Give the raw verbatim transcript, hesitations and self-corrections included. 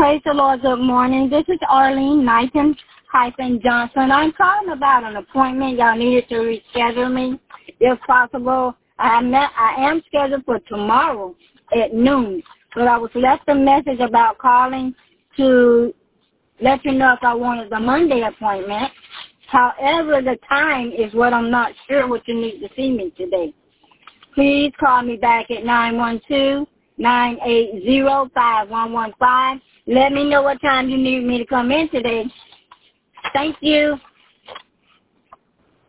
Praise the Lord. Good morning. This is Arlene Knighton hyphen Johnson. I'm calling about an appointment. Y'all needed to reschedule me if possible. I am, not, I am scheduled for tomorrow at noon, but I was left a message about calling to let you know if I wanted the Monday appointment. However, the time is what I'm not sure what you need to see me today. Please call me back at nine one two, nine eight zero, five one one five. Let me know what time you need me to come in today. Thank you.